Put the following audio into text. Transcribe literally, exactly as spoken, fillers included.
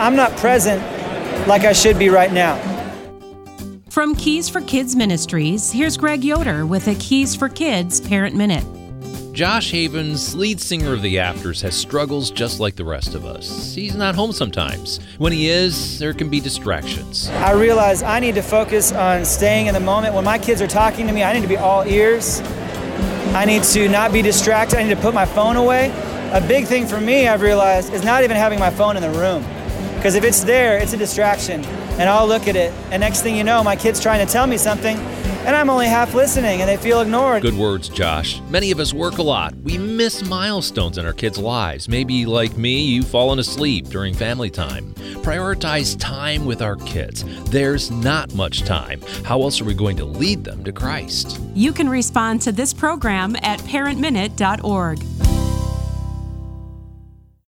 I'm not present like I should be right now. From Keys for Kids Ministries, here's Greg Yoder with a Keys for Kids Parent Minute. Josh Havens, lead singer of The Afters, has struggles just like the rest of us. He's not home sometimes. When he is, there can be distractions. I realize I need to focus on staying in the moment. When my kids are talking to me, I need to be all ears. I need to not be distracted. I need to put my phone away. A big thing for me, I've realized, is not even having my phone in the room. Because if it's there, it's a distraction, and I'll look at it, and next thing you know, my kid's trying to tell me something, and I'm only half listening, and they feel ignored. Good words, Josh. Many of us work a lot. We miss milestones in our kids' lives. Maybe, like me, you've fallen asleep during family time. Prioritize time with our kids. There's not much time. How else are we going to lead them to Christ? You can respond to this program at parent minute dot org.